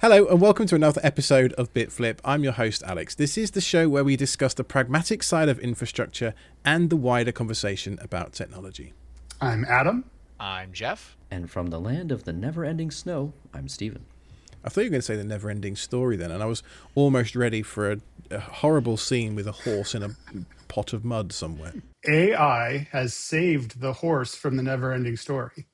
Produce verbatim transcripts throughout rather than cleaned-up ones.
Hello and welcome to another episode of BitFlip. I'm your host Alex. This is the show where we discuss the pragmatic side of infrastructure and the wider conversation about technology. I'm Adam. I'm Jeff. And from the land of the never-ending snow, I'm Steven. I thought you were going to say the never-ending story then, and I was almost ready for a, a horrible scene with a horse in a pot of mud somewhere. A I has saved the horse from the never-ending story.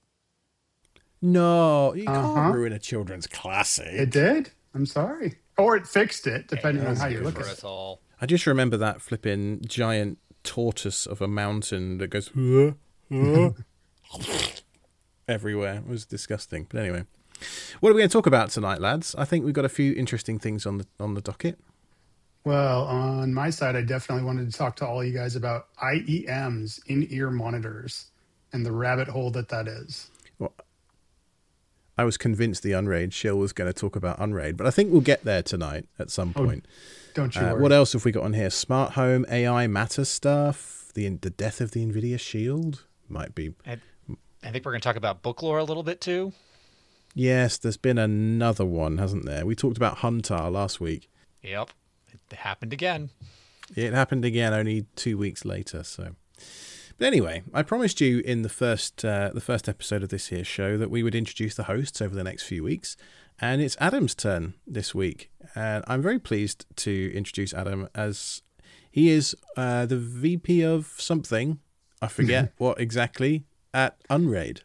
No, you Uh-huh. can't ruin a children's classic. It did? I'm sorry. Or it fixed it, depending on how you look at it. All. I just remember that flipping giant tortoise of a mountain that goes "Huh? Huh?" everywhere. It was disgusting. But anyway, what are we going to talk about tonight, lads? I think we've got a few interesting things on the on the docket. Well, on my side, I definitely wanted to talk to all you guys about I E Ms, in-ear monitors, and the rabbit hole that that is. Well, I was convinced the Unraid shill was going to talk about Unraid, but I think we'll get there tonight at some point. Oh, don't you uh, worry. What else have we got on here? Smart home, A I matter stuff, the the death of the NVIDIA Shield might be. I, I think we're going to talk about book lore a little bit too. Yes, there's been another one, hasn't there? We talked about Hunter last week. Yep, it happened again. It happened again only two weeks later. So, but anyway, I promised you in the first uh, the first episode of this here show that we would introduce the hosts over the next few weeks, and it's Adam's turn this week, and I'm very pleased to introduce Adam as he is uh, the V P of something. I forget what exactly at Unraid.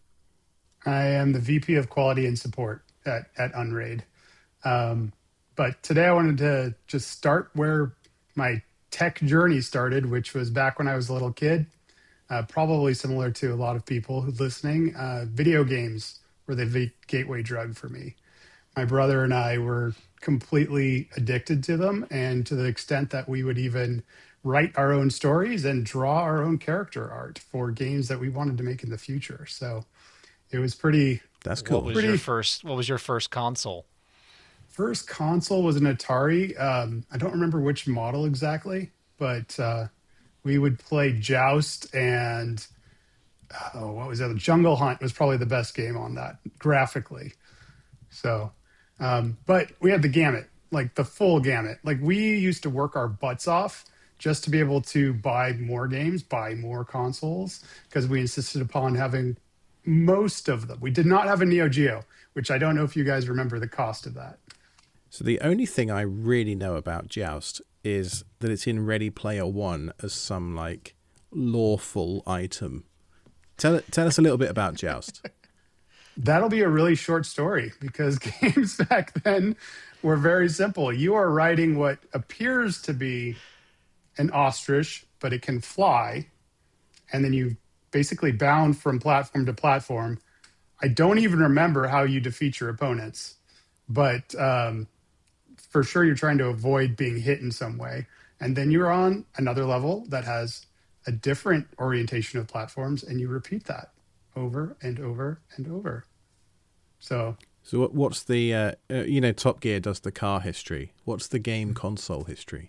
I am the V P of Quality and Support at, at Unraid. Um, but today I wanted to just start where my tech journey started, which was back when I was a little kid. Uh, probably similar to a lot of people who listening. Uh, video games were the v- gateway drug for me. My brother and I were completely addicted to them, and to the extent that we would even write our own stories and draw our own character art for games that we wanted to make in the future. So it was pretty. That's cool. What was Pretty- your first? What was your first console? First console was an Atari. Um, I don't remember which model exactly, but uh, we would play Joust and oh, what was that? Jungle Hunt was probably the best game on that graphically. So, um, but we had the gamut, like the full gamut. Like we used to work our butts off just to be able to buy more games, buy more consoles, because we insisted upon having most of them. We did not have a Neo Geo, which I don't know if you guys remember the cost of that. So the only thing I really know about Joust is that it's in Ready Player One as some like lawful item. Tell tell us a little bit about Joust. That'll be a really short story because games back then were very simple. You are riding what appears to be an ostrich, but it can fly. And then you basically bound from platform to platform. I don't even remember how you defeat your opponents, but um, for sure you're trying to avoid being hit in some way. And then you're on another level that has a different orientation of platforms, and you repeat that over and over and over. So, So what, what's the uh, uh, you know Top Gear does the car history. What's the game console history?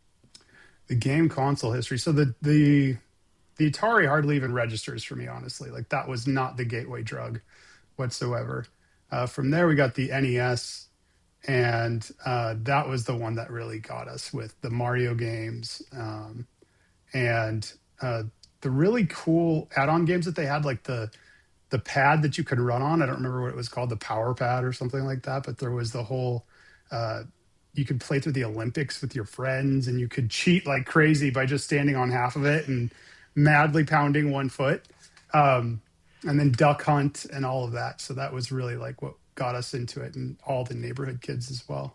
the game console history. So the the the Atari hardly even registers for me, honestly. Like that was not the gateway drug whatsoever. Uh, from there, we got the N E S, and uh, that was the one that really got us with the Mario games um, and uh, the really cool add-on games that they had, like the the pad that you could run on. I don't remember what it was called, the Power Pad or something like that, but there was the whole, uh, you could play through the Olympics with your friends, and you could cheat like crazy by just standing on half of it and madly pounding one foot. Um, and then Duck Hunt and all of that. So that was really like what got us into it, and all the neighborhood kids as well.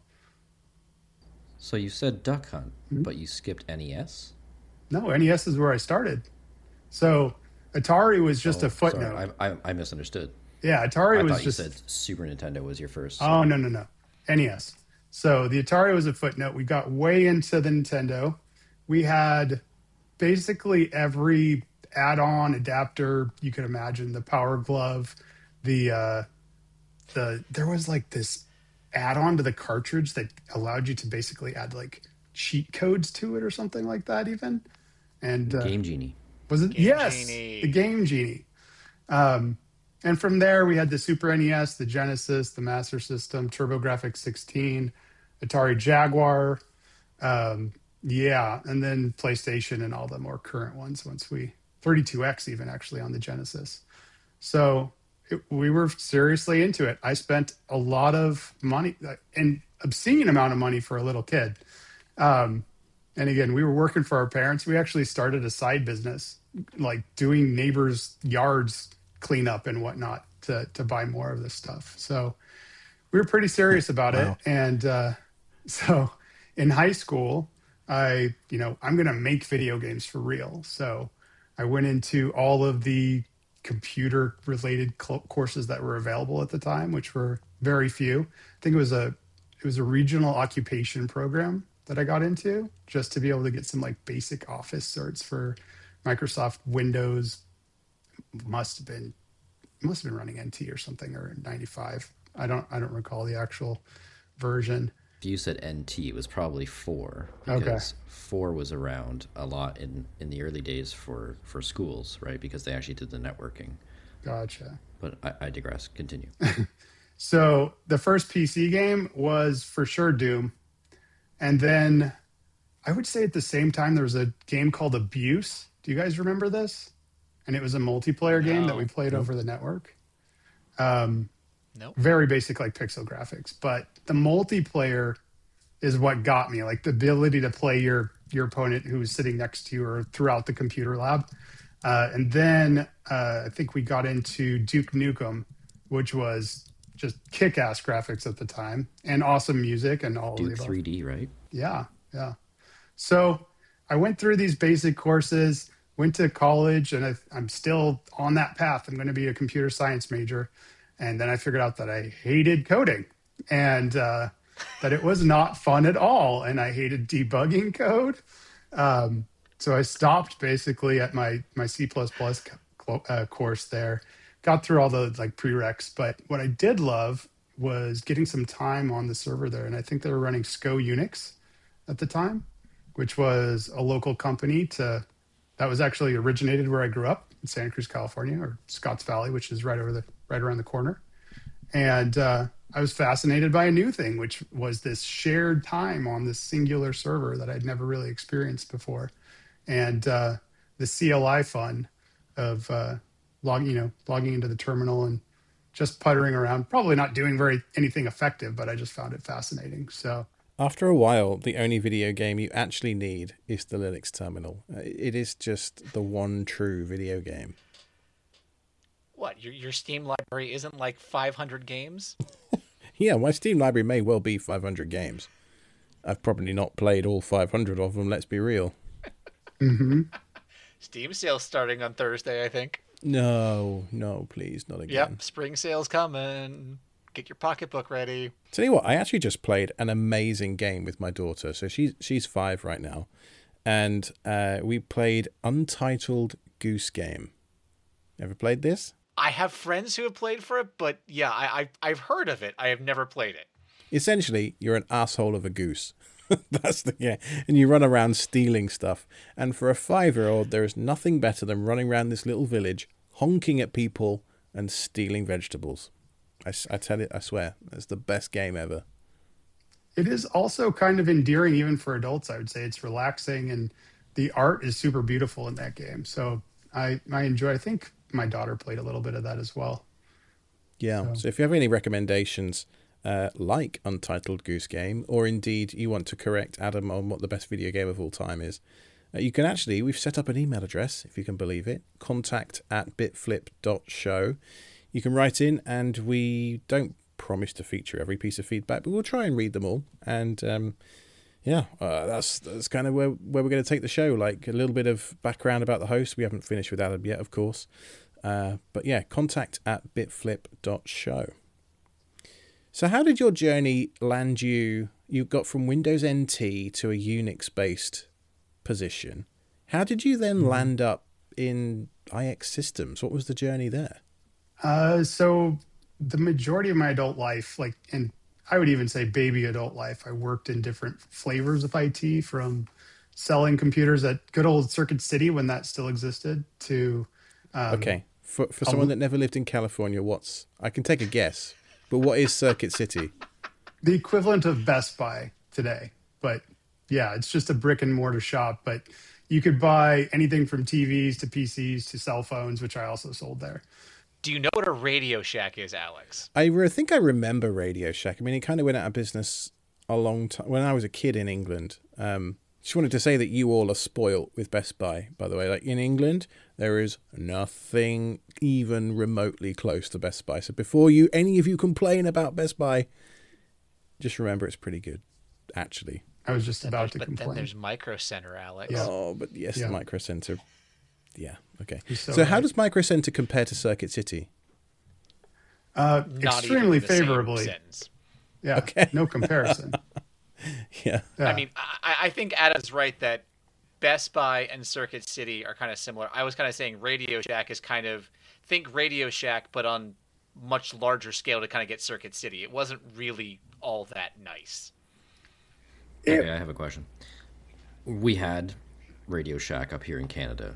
So you said Duck Hunt, Mm-hmm. but you skipped N E S? No, N E S is where I started. So Atari was just Oh, a footnote. Sorry, I, I, I misunderstood. Yeah, Atari I was thought just... you said Super Nintendo was your first. Oh, no, no, no. N E S. So the Atari was a footnote. We got way into the Nintendo. We had basically every add-on adapter you could imagine. The Power Glove, the uh, the there was like this add-on to the cartridge that allowed you to basically add like cheat codes to it or something like that even. And uh, Game Genie. was it? Game Yes, Genie. the Game Genie. Um, and from there we had the Super N E S, the Genesis, the Master System, TurboGrafx sixteen, Atari Jaguar, um, yeah, and then PlayStation and all the more current ones. Once we thirty-two X even actually on the Genesis, so it, we were seriously into it. I spent a lot of money, an obscene amount of money for a little kid. Um, and again, we were working for our parents. We actually started a side business, like doing neighbors' yards cleanup and whatnot to to buy more of this stuff. So we were pretty serious about Wow. it. And uh, so in high school, I, you know, I'm going to make video games for real. So I went into all of the computer related cl- courses that were available at the time, which were very few. I think it was a it was a regional occupation program that I got into just to be able to get some like basic office certs for Microsoft Windows. Must have been must have been running N T or something, or ninety-five. I don't I don't recall the actual version. If you said N T, it was probably four, Okay. because four was around a lot in, in the early days for, for schools, right? Because they actually did the networking. Gotcha. But I, I digress. Continue. So the first P C game was for sure Doom. And then I would say at the same time, there was a game called Abuse. Do you guys remember this? And it was a multiplayer game that No. we played over the network. Um, Nope. very basic, like pixel graphics. But the multiplayer is what got me, like the ability to play your your opponent who was sitting next to you or throughout the computer lab. Uh, and then uh, I think we got into Duke Nukem, which was just kick-ass graphics at the time and awesome music and all of the Duke above. three D, right? Yeah, yeah. So I went through these basic courses, went to college, and I, I'm still on that path. I'm going to be a computer science major. And then I figured out that I hated coding and uh, that it was not fun at all. And I hated debugging code. Um, so I stopped basically at my, my C++ uh, course there, got through all the like prereqs. But what I did love was getting some time on the server there. And I think they were running SCO Unix at the time, which was a local company to that was actually originated where I grew up in Santa Cruz, California, or Scotts Valley, which is right over the right around the corner. And uh, I was fascinated by a new thing, which was this shared time on this singular server that I'd never really experienced before. And uh, the C L I fun of uh, logging, you know, logging into the terminal and just puttering around, probably not doing very anything effective, but I just found it fascinating. So After a while, the only video game you actually need is the Linux terminal. Uh, It is just the one true video game. What, your your Steam library isn't like five hundred games? Yeah, my Steam library may well be five hundred games. I've probably not played all five hundred of them, let's be real. mm-hmm. Steam sale's starting on Thursday, I think. No, no, please, not again. Yep, spring sale's coming. Get your pocketbook ready. Tell you what, I actually just played an amazing game with my daughter. So she's she's five right now, and uh, we played Untitled Goose Game. Ever played this? I have friends who have played for it, but yeah, I, I I've heard of it. I have never played it. Essentially, you're an asshole of a goose. That's the game, and you run around stealing stuff. And for a five-year-old, there is nothing better than running around this little village, honking at people and stealing vegetables. I, I tell you, I swear, it's the best game ever. It is also kind of endearing even for adults, I would say. It's relaxing and the art is super beautiful in that game. So I, I enjoy, I think my daughter played a little bit of that as well. Yeah, So- so if you have any recommendations uh, like Untitled Goose Game, or indeed you want to correct Adam on what the best video game of all time is, uh, you can actually, we've set up an email address, if you can believe it, contact at bitflip dot show. You can write in, and we don't promise to feature every piece of feedback, but we'll try and read them all. And um, yeah, uh, that's that's kind of where, where we're going to take the show. Like a little bit of background about the host. We haven't finished with Adam yet, of course. Uh, but yeah, contact at bitflip dot show. So how did your journey land you? You got from Windows N T to a Unix-based position. How did you then Mm-hmm. land up in I X Systems? What was the journey there? Uh, so the majority of my adult life, like, and I would even say baby adult life, I worked in different flavors of I T, from selling computers at good old Circuit City when that still existed to, um, Okay, For for someone that never lived in California, what's I can take a guess, but what is Circuit City? The equivalent of Best Buy today, but yeah, it's just a brick and mortar shop. But you could buy anything from T Vs to P Cs to cell phones, which I also sold there. Do you know what a Radio Shack is, Alex? I re- think I remember Radio Shack. I mean, it kind of went out of business a long time when I was a kid in England. Um, just wanted to say that you all are spoilt with Best Buy, by the way. Like in England, there is nothing even remotely close to Best Buy. So before you, any of you complain about Best Buy, just remember it's pretty good, actually. I was just Then about there's- to but complain. then there's Micro Center, Alex. Yeah. Oh, but yes, Yeah. Micro Center. Yeah, okay. You're so So, how right. does Micro Center compare to Circuit City? Uh, Not extremely even the same favorably. sentence. Yeah, Okay. no comparison. Yeah. Yeah. I mean, I, I think Adam's right that Best Buy and Circuit City are kind of similar. I was kind of saying Radio Shack is kind of think Radio Shack, but on much larger scale to kind of get Circuit City. It wasn't really all that nice. Okay, I have a question. We had Radio Shack up here in Canada.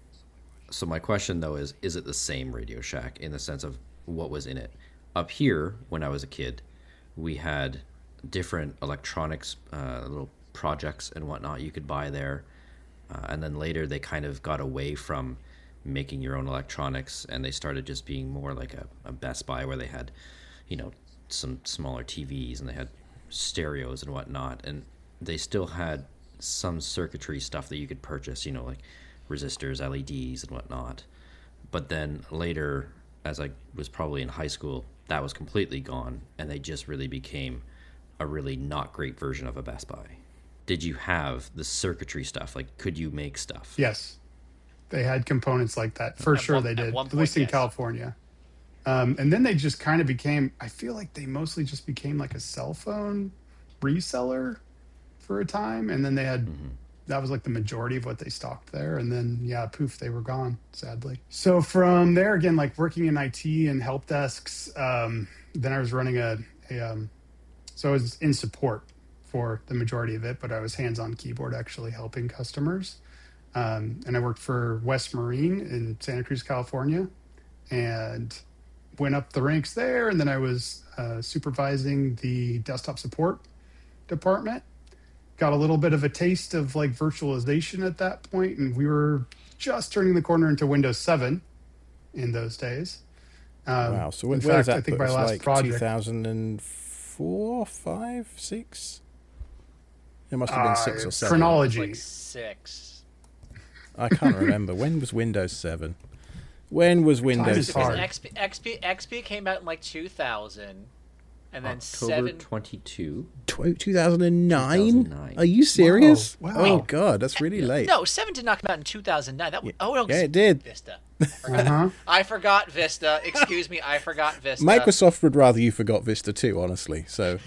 So my question though is, is it the same Radio Shack in the sense of what was in it? Up here, when I was a kid, we had different electronics, uh, little projects and whatnot you could buy there. Uh, and then later they kind of got away from making your own electronics and they started just being more like a, a Best Buy where they had, you know, some smaller T Vs and they had stereos and whatnot. And they still had some circuitry stuff that you could purchase, you know, like resistors, L E Ds and whatnot. But then later, as I was probably in high school, that was completely gone and they just really became a really not great version of a Best Buy. Did you have the circuitry stuff? Like, could you make stuff? Yes, they had components like that for At sure. one- they at did, one at point, least in yes. California. Um, and then they just kind of became. I feel like they mostly just became like a cell phone reseller for a time, and then they had Mm-hmm. that was like the majority of what they stocked there. And then yeah, poof, they were gone. Sadly. So from there again, like working in I T and help desks. Um, then I was running a, a um, so I was in support for the majority of it, but I was hands-on keyboard actually helping customers. Um, and I worked for West Marine in Santa Cruz, California, and went up the ranks there. And then I was uh, supervising the desktop support department. Got a little bit of a taste of like virtualization at that point, and we were just turning the corner into Windows seven in those days. Um, Wow. So in when, where does fact, that I think put my us? last Like project, two thousand four, five, six? It must have been six uh, or seven. chronology. Like six. I can't remember. When was Windows seven? When was Windows is Because hard. seven? X P, X P, X P came out in like two thousand, and then October seven. twenty-two. Tw- two thousand nine? two thousand nine. Are you serious? Wow, wow. Oh, God, that's really late. No, seven did not come out in two thousand nine. That was, oh no, Yeah, it did. Vista. Uh-huh. I forgot Vista. Excuse me, I forgot Vista. Microsoft would rather you forgot Vista too, honestly. So,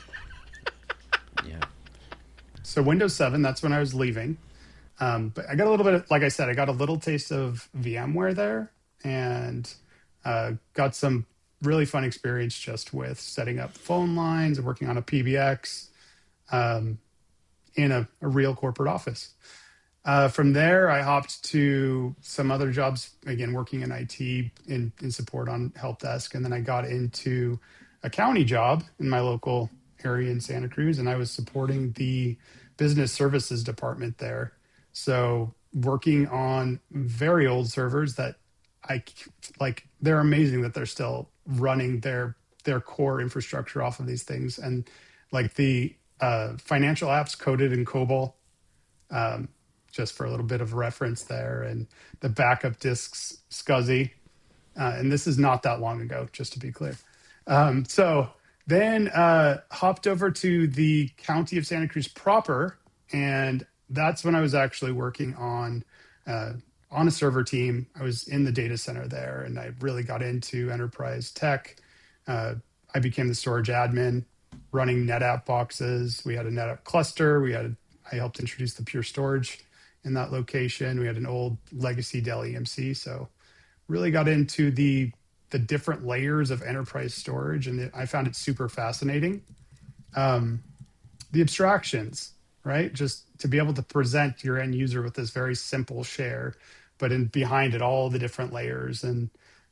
Yeah. So Windows seven, that's when I was leaving. Um, but I got a little bit, of, like I said, I got a little taste of VMware there, and uh, got some really fun experience just with setting up phone lines and working on a P B X um, in a, a real corporate office. Uh, from there, I hopped to some other jobs, again, working in I T in, in support on help desk. And then I got into a county job in my local area in Santa Cruz, and I was supporting the business services department there. So working on very old servers that I like, they're amazing that they're still running their their core infrastructure off of these things. And like the uh, financial apps coded in COBOL, um, just for a little bit of reference there, and the backup disks SCSI. Uh, and this is not that long ago, just to be clear. Um, so then uh, hopped over to the county of Santa Cruz proper, and that's when I was actually working on uh, on a server team. I was in the data center there, and I really got into enterprise tech. Uh, I became the storage admin, running NetApp boxes. We had a NetApp cluster. We had I helped introduce the Pure Storage in that location. We had an old legacy Dell E M C, so really got into the the different layers of enterprise storage, and it, I found it super fascinating. Um, the abstractions, right? Just to be able to present your end user with this very simple share, but in behind it, all the different layers. And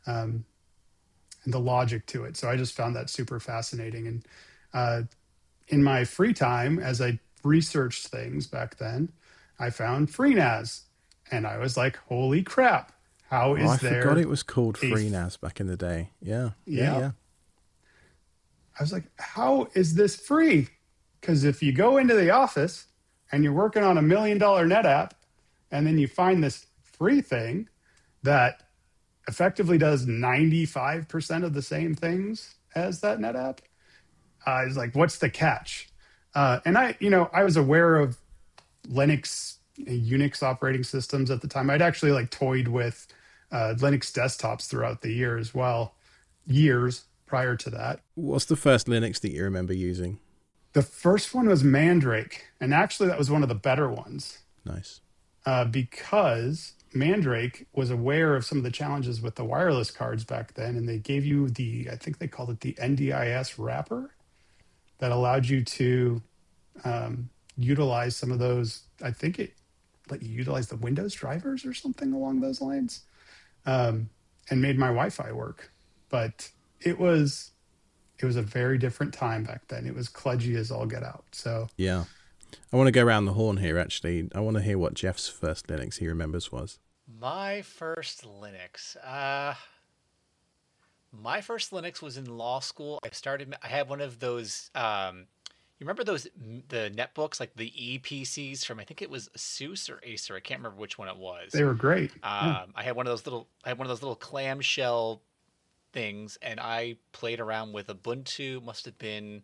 um, and the logic to it. So I just found that super fascinating. And uh, in my free time, as I researched things back then, I found FreeNAS, and I was like, "Holy crap! How is oh, I there?" I forgot it was called a- FreeNAS back in the day. Yeah, yeah, Yeah. yeah. I was like, "How is this free?" Because if you go into the office and you're working on a million dollar net app, and then you find this free thing that effectively does ninety-five percent of the same things as that net app, I was like, "What's the catch?" Uh, and I, you know, I was aware of Linux, Unix operating systems at the time. I'd actually like toyed with uh, Linux desktops throughout the year as well, years prior to that. What's the first Linux that you remember using? The first one was Mandrake, and actually that was one of the better ones Nice. uh, because Mandrake was aware of some of the challenges with the wireless cards back then, and they gave you the, I think they called it the N D I S wrapper that allowed you to um, utilize some of those. I think it let you utilize the Windows drivers or something along those lines, um, and made my Wi-Fi work. But it was it was a very different time back then. It was kludgy as all get out. So Yeah. I want to go around the horn here, actually. I want to hear what Jeff's first Linux he remembers was. My first Linux. Uh, my first Linux was in law school. I started. I had one of those. Um, you remember those the netbooks, like the E P Cs from I think it was ASUS or Acer. I can't remember which one it was. they were great. Um, Yeah. I had one of those little. I had one of those little clamshell things, and I played around with Ubuntu. Must have been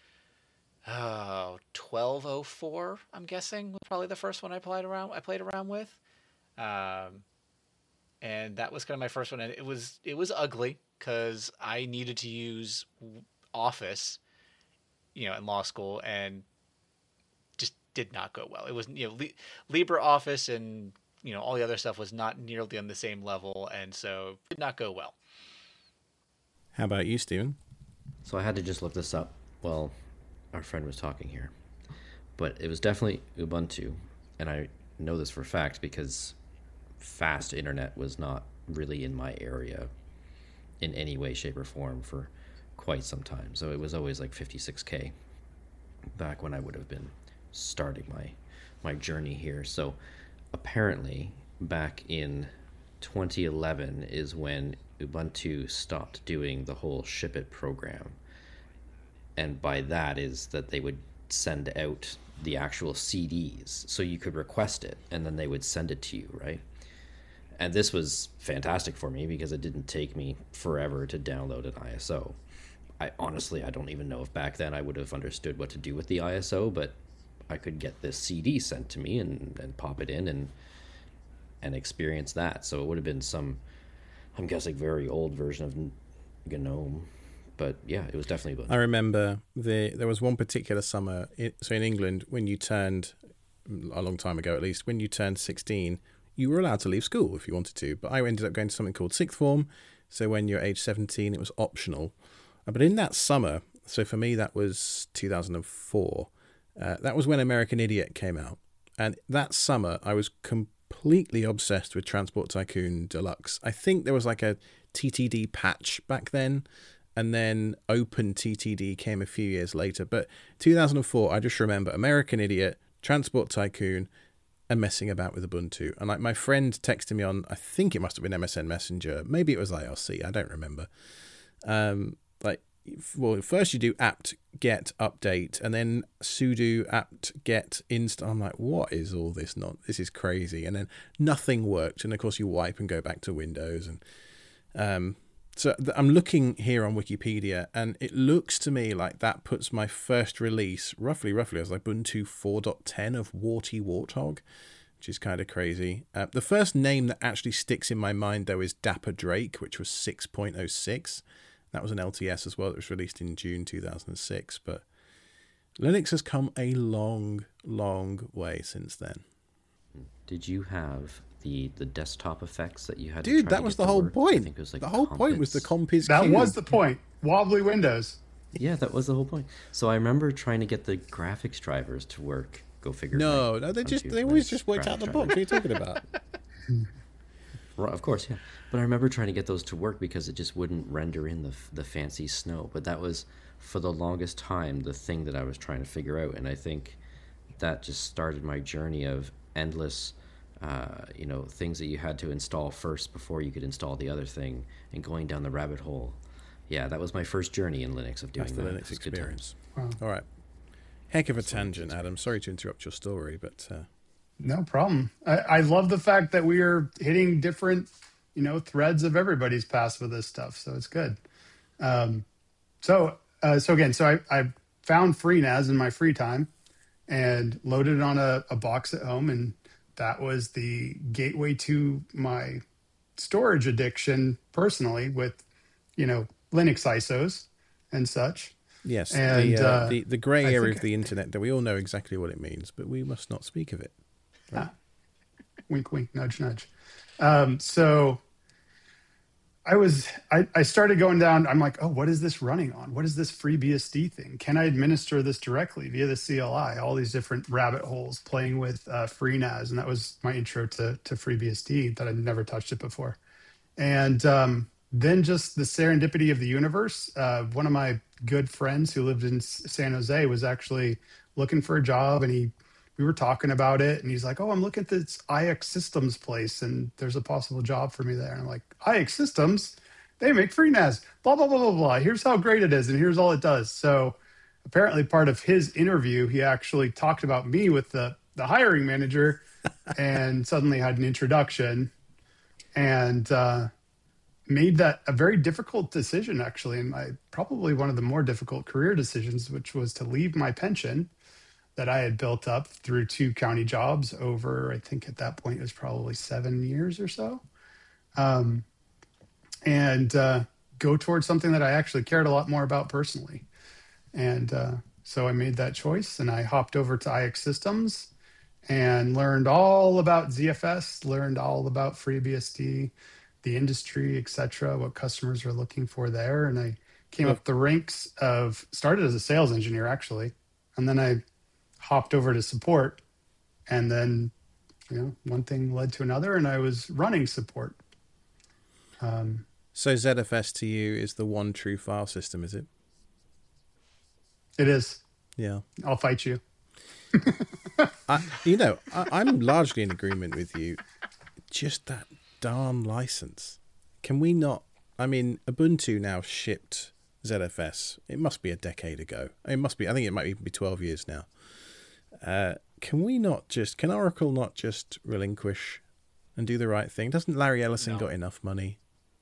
oh twelve oh four. I'm guessing was probably the first one I played around. I played around with. Um, and that was kind of my first one, and it was it was ugly because I needed to use Office, you know, in law school, and just did not go well. It was you know Li- LibreOffice and you know all the other stuff was not nearly on the same level, and so did not go well. How about you, Stephen? So I had to just look this up while our friend was talking here. But it was definitely Ubuntu, and I know this for a fact because fast internet was not really in my area in any way, shape, or form for quite some time. So it was always like fifty-six K back when I would have been starting my my journey here. So apparently back in twenty eleven is when Ubuntu stopped doing the whole ship it program. And by that is that they would send out the actual C Ds so you could request it and then they would send it to you, right? And this was fantastic for me because it didn't take me forever to download an I S O. I honestly, I don't even know if back then I would have understood what to do with the I S O, but I could get this C D sent to me and, and pop it in and and experience that. So it would have been some, I'm guessing, very old version of GNOME. But yeah, it was definitely Ubuntu. I remember the there was one particular summer, in, so in England, when you turned, a long time ago at least, when you turned sixteen, you were allowed to leave school if you wanted to. But I ended up going to something called sixth form. So when you're age seventeen, it was optional. But in that summer, so for me, that was two thousand four. Uh, that was when American Idiot came out. And that summer, I was completely obsessed with Transport Tycoon Deluxe. I think there was like a T T D patch back then. And then Open T T D came a few years later. But two thousand four, I just remember American Idiot, Transport Tycoon, and messing about with Ubuntu. And like my friend texted me on, I think it must have been M S N Messenger. Maybe it was I R C. I don't remember. Um, like, well, first you do apt get update, and then sudo apt get install. I'm like, what is all this? Not this is crazy. And then nothing worked. And of course, you wipe and go back to Windows. And um, so I'm looking here on Wikipedia, and it looks to me like that puts my first release roughly, roughly as like Ubuntu four point ten of Warty Warthog, which is kind of crazy. Uh, the first name that actually sticks in my mind, though, is Dapper Drake, which was six point oh six. That was an L T S as well. It was released in June two thousand six. But Linux has come a long, long way since then. Did you have the the desktop effects that you had? Dude, to try that to was get the to whole work? point. I think it was like the whole point was the Compiz That Cube. was the point. Wobbly Windows. Yeah, that was the whole point. So I remember trying to get the graphics drivers to work. Go figure. No, my no, they just Ubuntu they always Linux just worked out the graphics box. What are you driver. talking about? Well, of course, yeah. But I remember trying to get those to work because it just wouldn't render in the the fancy snow. But that was, for the longest time, the thing that I was trying to figure out. And I think that just started my journey of endless, uh, you know, things that you had to install first before you could install the other thing, and going down the rabbit hole. Yeah, that was my first journey in Linux of doing That's the that. Linux experience. Wow. All right. Heck of a tangent, Adam. Sorry to interrupt your story, but uh... no problem. I, I love the fact that we are hitting different, you know, threads of everybody's past with this stuff. So it's good. Um, so, uh, so again, so I, I found FreeNAS in my free time and loaded it on a, a box at home, and that was the gateway to my storage addiction personally, with, you know, Linux I S Os and such. Yes, and, the, uh, uh, the the grey I area think of the internet that we all know exactly what it means, but we must not speak of it. Right? Ah, wink, wink, nudge, nudge. Um, so I was, I, I started going down. I'm like, oh, what is this running on? What is this FreeBSD thing? Can I administer this directly via the C L I? All these different rabbit holes playing with uh, FreeNAS, and that was my intro to to FreeBSD. That I'd never touched it before, and um, then just the serendipity of the universe. Uh, one of my good friends who lived in San Jose was actually looking for a job, and he we were talking about it, and he's like, oh, I'm looking at this I X Systems place, and there's a possible job for me there. And I'm like, I X Systems? They make FreeNAS, blah, blah, blah, blah, blah. Here's how great it is, and here's all it does. So apparently part of his interview, he actually talked about me with the, the hiring manager and suddenly had an introduction, and uh, made that a very difficult decision, actually, and my probably one of the more difficult career decisions, which was to leave my pension that I had built up through two county jobs over, I think at that point it was probably seven years or so, um, and uh, go towards something that I actually cared a lot more about personally. And uh, so I made that choice, and I hopped over to I X Systems and learned all about Z F S, learned all about FreeBSD, the industry, et cetera, what customers are looking for there. And I came Yeah. up the ranks of, started as a sales engineer, actually, and then I hopped over to support, and then, you know, one thing led to another, and I was running support. Um, So Z F S to you is the one true file system, is it? it is. Yeah. I'll fight you. I, you know, I, I'm largely in agreement with you. Just that darn license. Can we not? I mean, Ubuntu now shipped Z F S. It must be a decade ago. It must be. I think it might even be twelve years now. Uh, can we not just? Can Oracle not just relinquish and do the right thing? Doesn't Larry Ellison No. got enough money?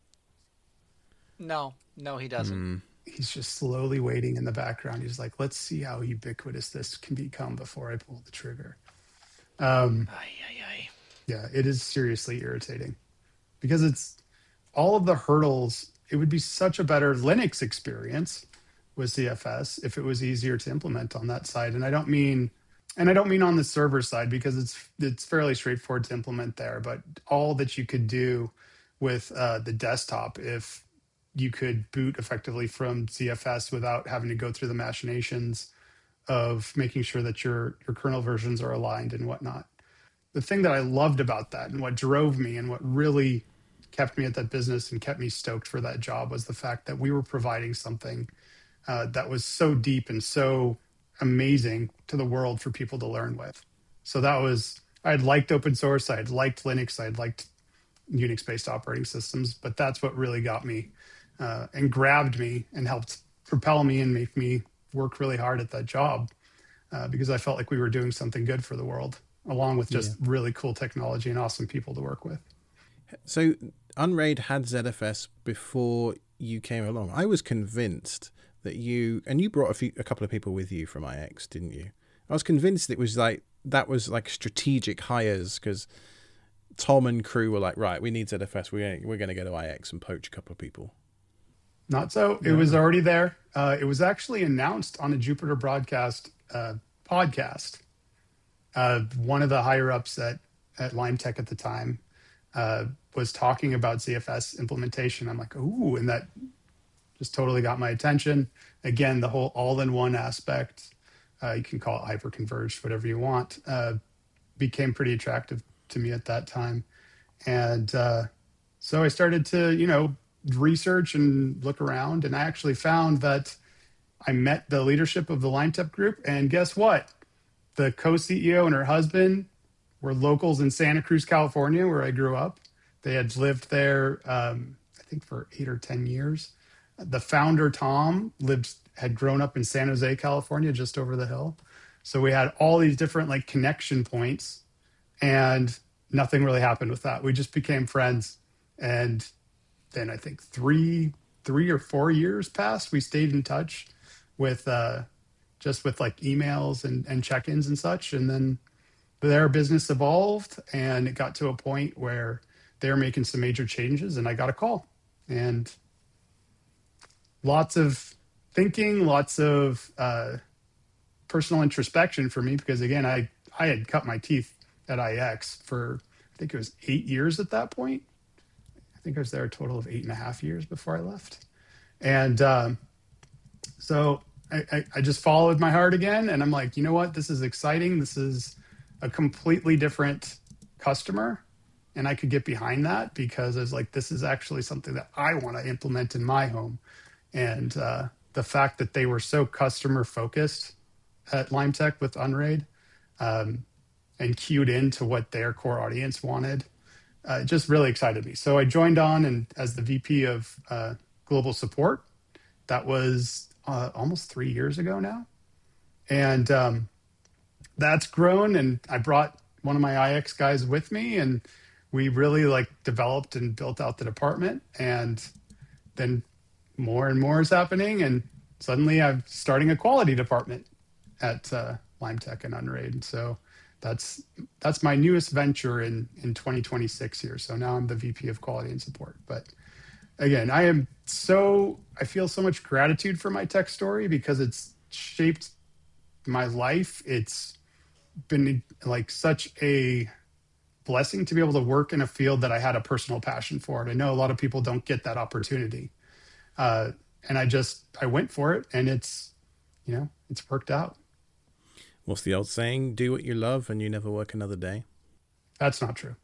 No, no, he doesn't. Mm. He's just slowly waiting in the background. He's like, let's see how ubiquitous this can become before I pull the trigger. Um, Ay, ay, ay. yeah, it is seriously irritating because it's all of the hurdles. It would be such a better Linux experience with Z F S if it was easier to implement on that side. And I don't mean, and I don't mean on the server side, because it's it's fairly straightforward to implement there. But all that you could do with uh, the desktop, if you could boot effectively from Z F S without having to go through the machinations of making sure that your your kernel versions are aligned and whatnot. The thing that I loved about that, and what drove me, and what really kept me at that business and kept me stoked for that job, was the fact that we were providing something uh, that was so deep and so amazing to the world for people to learn with. So that was, I had liked open source, I had liked Linux, I had liked Unix-based operating systems, but that's what really got me uh, and grabbed me and helped propel me and make me work really hard at that job uh, because I felt like we were doing something good for the world, along with just Yeah. really cool technology and awesome people to work with. So Unraid had Z F S before you came along. I was convinced that you, and you brought a few, a couple of people with you from I X, didn't you? I was convinced it was like, that was like strategic hires, because Tom and crew were like, right, we need Z F S. We're, we're going to go to I X and poach a couple of people. Not so. It Yeah. was already there. Uh, it was actually announced on a Jupiter Broadcast uh, podcast. Uh, one of the higher ups at, at LimeTech at the time uh, was talking about Z F S implementation. I'm like, ooh, and that just totally got my attention. Again, the whole all-in-one aspect, uh, you can call it hyper-converged, whatever you want, uh, became pretty attractive to me at that time. And uh, So I started to, you know, research and look around, and I actually found that I met the leadership of the LimeTech group, and guess what? The co-C E O and her husband were locals in Santa Cruz, California, where I grew up. They had lived there, um, I think, for eight or ten years. The founder, Tom, lived had grown up in San Jose, California, just over the hill. So we had all these different like connection points, and nothing really happened with that. We just became friends, and then I think three, three or four years passed. We stayed in touch with uh, just with like emails and, and check-ins and such, and then their business evolved, and it got to a point where they were making some major changes, and I got a call, and lots of thinking, lots of uh, personal introspection for me, because again, I, I had cut my teeth at I X for, I think it was eight years at that point. I think I was there a total of eight and a half years before I left. And um, so I, I, I just followed my heart again, and I'm like, you know what, this is exciting. This is a completely different customer, and I could get behind that, because I was like, this is actually something that I want to implement in my home. And uh, the fact that they were so customer focused at LimeTech with Unraid, um, and cued into what their core audience wanted, uh, just really excited me. So I joined on and as the V P of uh, global support. That was uh, almost three years ago now. And um, that's grown, and I brought one of my I X guys with me, and we really like developed and built out the department. And then more and more is happening, and suddenly I'm starting a quality department at uh, LimeTech and Unraid. So that's that's my newest venture in in twenty twenty-six here. So now I'm the V P of quality and support. But again, I am so I feel so much gratitude for my tech story, because it's shaped my life. It's been like such a blessing to be able to work in a field that I had a personal passion for. And I know a lot of people don't get that opportunity. Uh, and I just, I went for it, and it's, you know, it's worked out. What's the old saying? Do what you love and you never work another day. That's not true.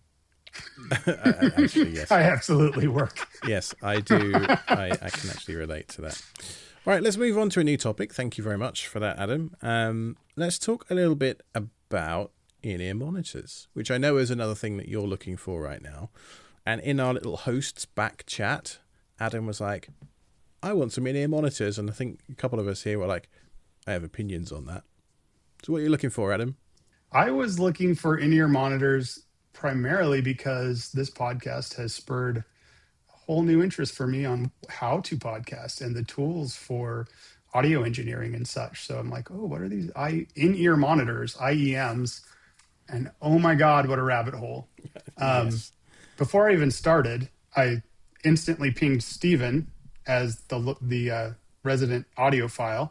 Actually, yes. I absolutely work. Yes, I do. I, I can actually relate to that. All right, let's move on to a new topic. Thank you very much for that, Adam. Um, let's talk a little bit about in-ear monitors, which I know is another thing that you're looking for right now. And in our little hosts back chat, Adam was like, I want some in-ear monitors. And I think a couple of us here were like, I have opinions on that. So what are you looking for, Adam? I was looking for in-ear monitors primarily because this podcast has spurred a whole new interest for me on how to podcast and the tools for audio engineering and such. So I'm like, oh, what are these I in-ear monitors, I E Ms? And oh my God, what a rabbit hole. Um, Yes. Before I even started, I instantly pinged Steven as the the uh, resident audiophile.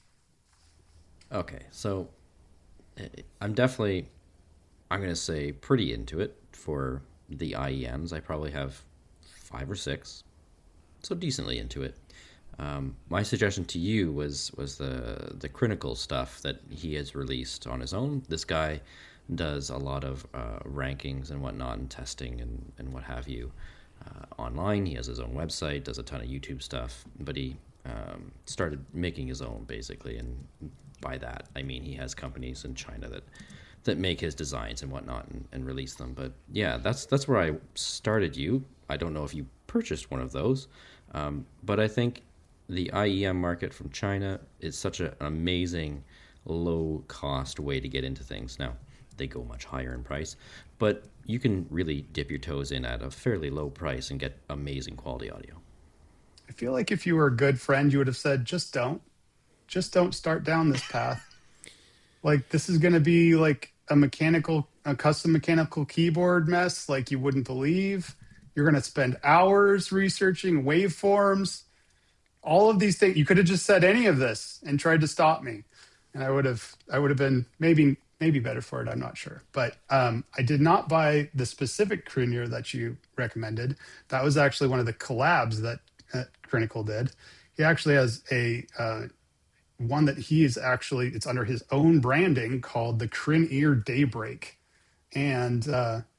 Okay, so I'm definitely, I'm going to say pretty into it for the I E Ms. I probably have five or six, so decently into it. Um, my suggestion to you was was the the critical stuff that he has released on his own. This guy does a lot of uh, rankings and whatnot, and testing and, and what have you uh, online. He has his own website, does a ton of YouTube stuff, but he um, started making his own basically. And by that, I mean he has companies in China that that make his designs and whatnot and, and release them. But yeah, that's that's where I started you. I don't know if you purchased one of those, um, but I think the I E M market from China is such a, an amazing low cost way to get into things. Now, they go much higher in price, but you can really dip your toes in at a fairly low price and get amazing quality audio. I feel like if you were a good friend, you would have said, just don't. Just don't start down this path. Like, this is going to be like a mechanical, a custom mechanical keyboard mess like you wouldn't believe. You're going to spend hours researching waveforms, all of these things. You could have just said any of this and tried to stop me, and I would have, I would have been maybe, maybe better for it. I'm not sure, but um, I did not buy the specific crooner that you recommended. That was actually one of the collabs that uh, Critical did. He actually has a uh, one that he is actually, it's under his own branding called the Crin Ear Daybreak, and uh,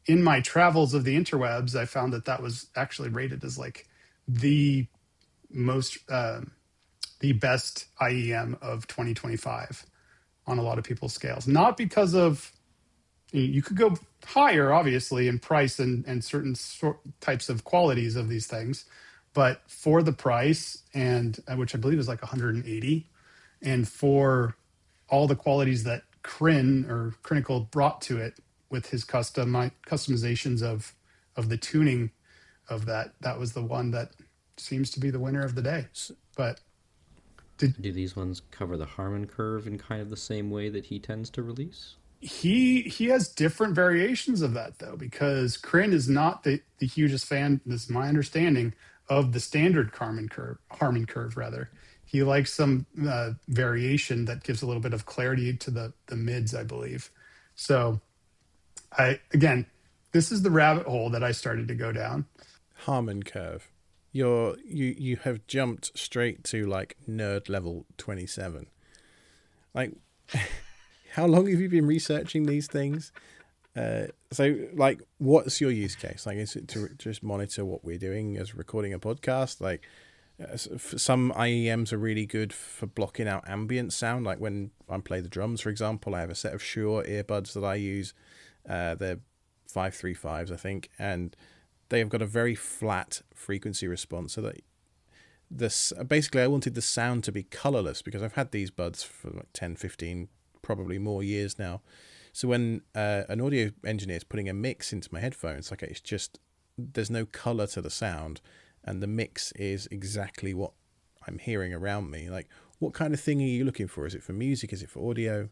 in my travels of the interwebs, I found that that was actually rated as like the most, uh, the best I E M of twenty twenty-five on a lot of people's scales. Not because of, you could go higher, obviously, in price and, and certain sort, types of qualities of these things. But for the price, and uh, which I believe is like one hundred eighty, and for all the qualities that Crin or Critical brought to it with his custom customizations of of the tuning of that, that was the one that seems to be the winner of the day. But did, do these ones cover the Harman curve in kind of the same way that he tends to release? He he has different variations of that though, because Crin is not the, the hugest fan, this is my understanding, of the standard Harman curve, Harman curve rather. He likes some uh, variation that gives a little bit of clarity to the, the mids, I believe. So, I again, this is the rabbit hole that I started to go down. Harman curve. You're you you have jumped straight to like nerd level twenty-seven. Like, how long have you been researching these things? Uh, so, like, what's your use case? Like, is it to just monitor what we're doing as recording a podcast? Like, uh, some I E Ms are really good for blocking out ambient sound. Like when I play the drums, for example, I have a set of Shure earbuds that I use. Uh, they're five three fives, I think, and they have got a very flat frequency response. So that this basically, I wanted the sound to be colorless because I've had these buds for like ten, fifteen, probably more years now. So when uh, an audio engineer is putting a mix into my headphones, like it's just, there's no color to the sound, and the mix is exactly what I'm hearing around me. Like, what kind of thing are you looking for? Is it for music? Is it for audio?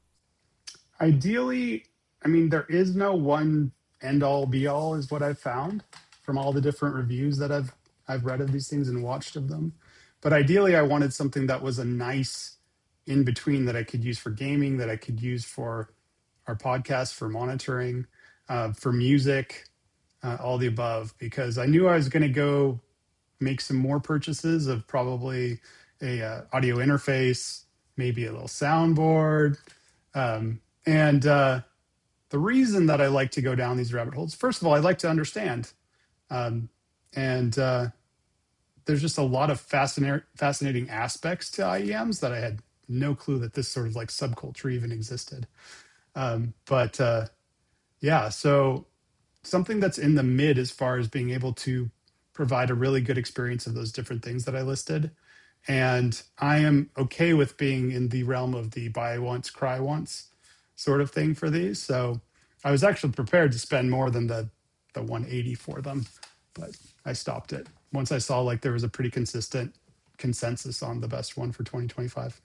Ideally, I mean, there is no one end all be all, is what I've found from all the different reviews that I've I've read of these things and watched of them. But ideally, I wanted something that was a nice in between that I could use for gaming, that I could use for our podcast, for monitoring, uh, for music, uh, all the above, because I knew I was going to go make some more purchases of probably a uh, audio interface, maybe a little soundboard. Um, and uh, the reason that I like to go down these rabbit holes, first of all, I like to understand. Um, and uh, there's just a lot of fascinating, fascinating aspects to I E Ms that I had no clue that this sort of like subculture even existed. Um, but uh, yeah, so something that's in the mid as far as being able to provide a really good experience of those different things that I listed. And I am okay with being in the realm of the buy once, cry once sort of thing for these. So I was actually prepared to spend more than the, the one eighty for them, but I stopped it once I saw like there was a pretty consistent consensus on the best one for twenty twenty-five.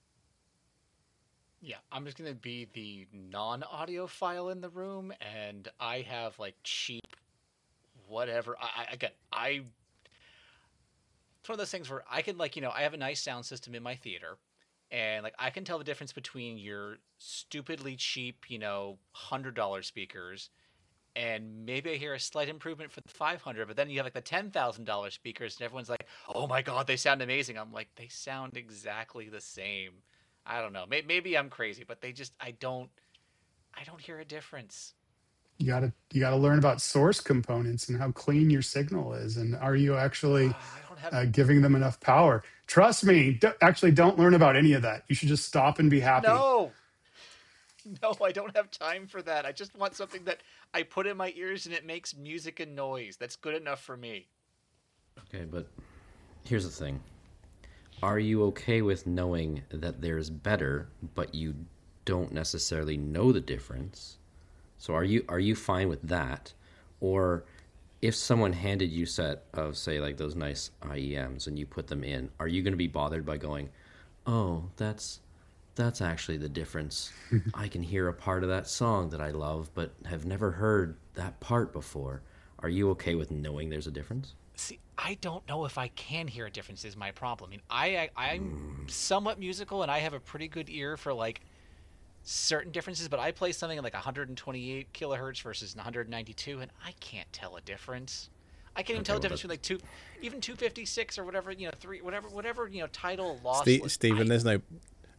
Yeah, I'm just going to be the non-audiophile in the room, and I have, like, cheap whatever. I, I Again, I... It's one of those things where I can, like, you know, I have a nice sound system in my theater, and, like, I can tell the difference between your stupidly cheap, you know, one hundred dollars speakers, and maybe I hear a slight improvement for the five hundred dollars, but then you have, like, the ten thousand dollars speakers, and everyone's like, oh my god, they sound amazing. I'm like, they sound exactly the same. I don't know. Maybe I'm crazy, but they just, I don't, I don't hear a difference. You gotta, you gotta learn about source components and how clean your signal is, and are you actually uh, I don't have... uh, giving them enough power? Trust me, d- actually, don't learn about any of that. You should just stop and be happy. No, no, I don't have time for that. I just want something that I put in my ears and it makes music and noise. That's good enough for me. Okay, but here's the thing. Are you okay with knowing that there's better, but you don't necessarily know the difference? So are you are you fine with that? Or if someone handed you a set of, say, like those nice I E Ms and you put them in, are you going to be bothered by going, oh, that's that's actually the difference. I can hear a part of that song that I love, but have never heard that part before. Are you okay with knowing there's a difference? See, I don't know if I can hear a difference is my problem. I mean, I, I, I'm mm. somewhat musical, and I have a pretty good ear for, like, certain differences, but I play something like one hundred twenty-eight kilohertz versus one hundred ninety-two, and I can't tell a difference. I can't even okay, tell the difference between, like, two, even two fifty-six or whatever, you know, three, whatever, whatever, you know, title, loss. Steve, Stephen, I, there's no...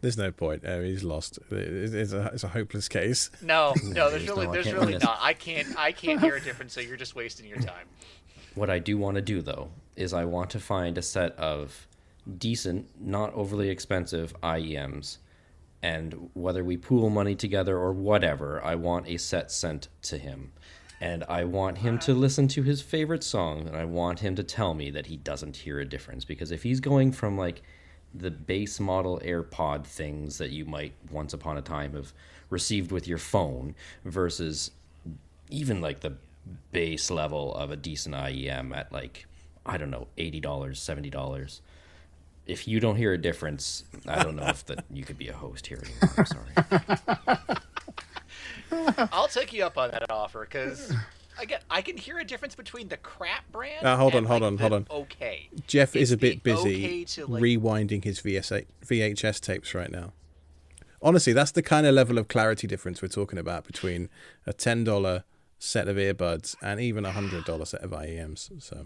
There's no point. Uh, he's lost. It's a, it's a hopeless case. No, no, there's There's really, no- I there's can't really win this. not. I can't, I can't hear a difference. So you're just wasting your time. What I do want to do, though, is I want to find a set of decent, not overly expensive I E Ms. And whether we pool money together or whatever, I want a set sent to him. And I want him to listen to his favorite song, and I want him to tell me that he doesn't hear a difference. Because if he's going from, like, the base model AirPod things that you might once upon a time have received with your phone versus even, like, the base level of a decent I E M at, like, I don't know, eighty dollars, seventy dollars. If you don't hear a difference, I don't know if that you could be a host here anymore. I'm sorry. I'll take you up on that offer because again, I can hear a difference between the crap brand. Uh, hold on, and, hold like, on, the hold on. Okay, Jeff It's is a the bit busy okay to, like- rewinding his V S A V H S tapes right now. Honestly, that's the kind of level of clarity difference we're talking about between a ten dollar set of earbuds and even a one hundred dollar set of I E Ms. So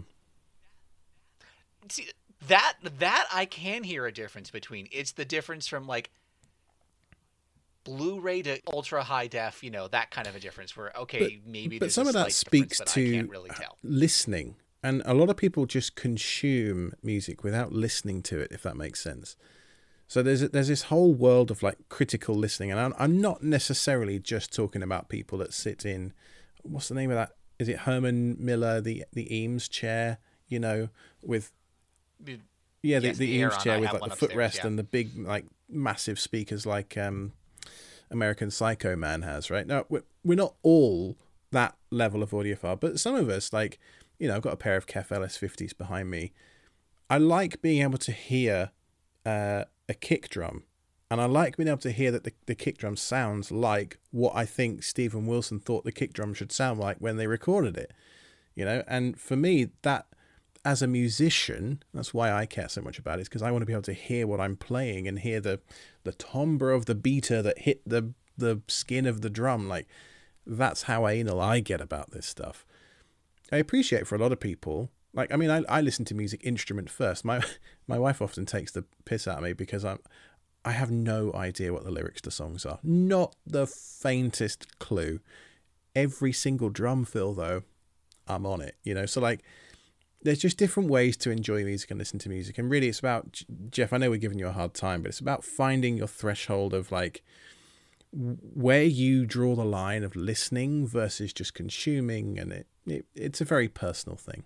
See, that that I can hear a difference between. It's the difference from like Blu-ray to ultra high def, you know, that kind of a difference. Where okay, maybe but there's some a of that slight speaks difference, but to I can't really tell. listening, and a lot of people just consume music without listening to it, if that makes sense. So there's there's this whole world of like critical listening, and I'm, I'm not necessarily just talking about people that sit in, what's the name of that? Is it Herman Miller, the the Eames chair? You know, with The- yeah, the, yes, the the Eames Aeron, chair I with have like one the upstairs, footrest yeah. and the big like massive speakers like um, American Psycho Man has, right? No, we're, we're not all that level of audiophile, but some of us, like, you know, I've got a pair of Kef L S fifties behind me. I like being able to hear uh, a kick drum, and I like being able to hear that the, the kick drum sounds like what I think Stephen Wilson thought the kick drum should sound like when they recorded it, you know? And for me, that, as a musician, that's why I care so much about it, is because I want to be able to hear what I'm playing and hear the the timbre of the beater that hit the the skin of the drum. Like, that's how anal I get about this stuff. I appreciate for a lot of people, like, I mean, I, I listen to music instrument first. My my wife often takes the piss out of me because I'm I have no idea what the lyrics to songs are. Not the faintest clue. Every single drum fill, though, I'm on it, you know? So, like, there's just different ways to enjoy music and listen to music. And really, it's about, Jeff, I know we're giving you a hard time, but it's about finding your threshold of, like, where you draw the line of listening versus just consuming. And it, it it's a very personal thing.